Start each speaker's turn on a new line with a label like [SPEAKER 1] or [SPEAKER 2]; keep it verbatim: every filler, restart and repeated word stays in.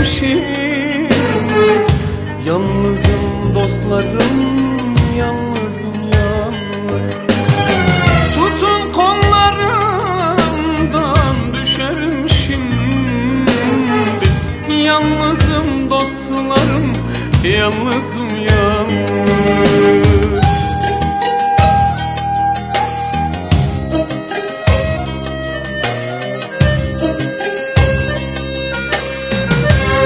[SPEAKER 1] şimdi. Yalnızım dostlarım, yalnızım yalnız. Tutun kollarımdan düşerim şimdi. Yalnızım dostlarım, yalnızım yalnız.